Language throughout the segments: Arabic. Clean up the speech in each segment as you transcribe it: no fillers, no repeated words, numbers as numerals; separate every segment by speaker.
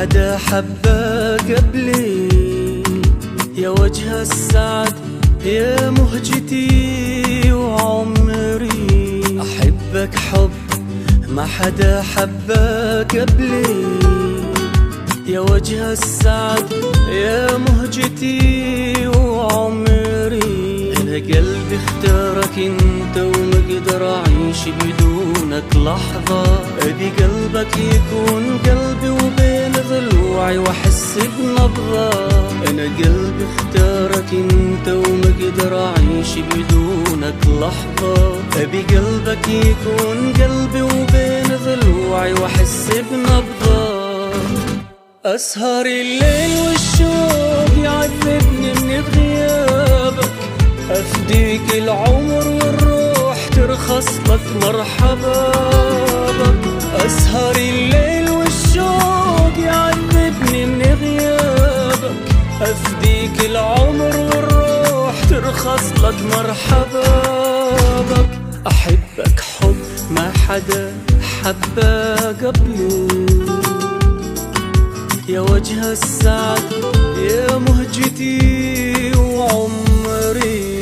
Speaker 1: حدا حبا قبلي، يا وجه السعد يا مهجتي وعمري. أحبك حب ما حدا حبا قبلي، يا وجه السعد يا مهجتي وعمري. أنا قلبي اختارك انت ومقدر أعيش بدونك لحظة. أبي قلبك يكون قلبي وبين ضلوعي وأحس بنبضة. أنا قلبي اختارك انت ومقدر أعيش بدونك لحظة. أبي قلبك يكون قلبي وبين ضلوعي وأحس بنبضة. أسهر الليل والشوق يعذبني من غيابك، أفديك العمر والروح ترخص لك مرحبا بك. أسهر الليل والشوق يعذبني من غيابك، أفديك العمر والروح ترخص لك مرحبا بك. أحبك حب ما حدا حبا قبلي، يا وجه السعد يا مهجتي وعمري.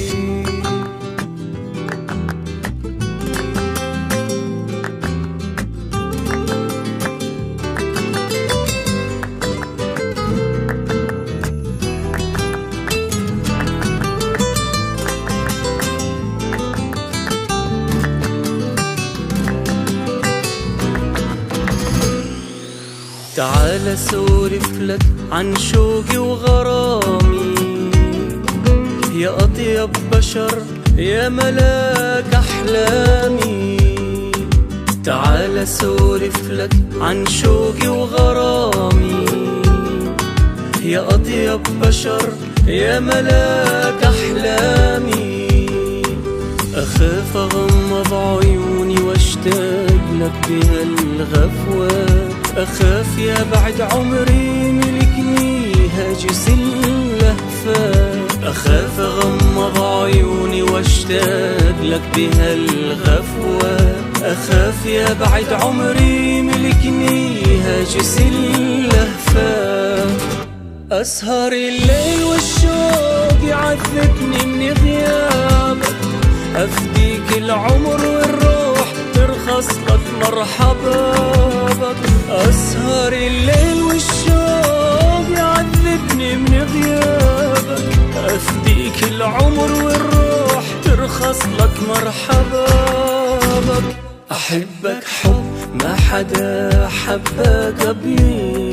Speaker 1: تعال سولف لك عن شوقي وغرامي، يا أطيب بشر يا ملاك أحلامي. تعال سولف لك عن شوقي وغرامي، يا أطيب بشر يا ملاك أحلامي. أخاف أغمض عيوني واشتاق لك بهالغفوة، أخاف يا بعد عمري ملكني هاجس اللهفة. أخاف أغمض عيوني واشتاق لك بهالغفوة، أخاف يا بعد عمري ملكني هاجس اللهفة. أسهر الليل والشوق يعذبني من غيابك، أفديك العمر والروح ترخص لك مرحبا بك. أسهر الليل والشوق يعذبني من غيابك، أفديك العمر والروح ترخص لك مرحبا بك. أحبك حب ما حدا حبا قبلي،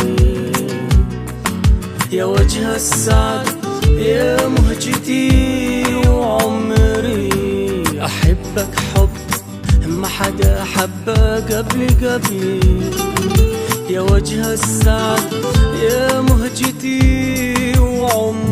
Speaker 1: يا وجه السعد يا مهجتي وعمري. أحبك حب ما حدا حبا قبلي، يا وجه السعد يا مهجتي وعمري.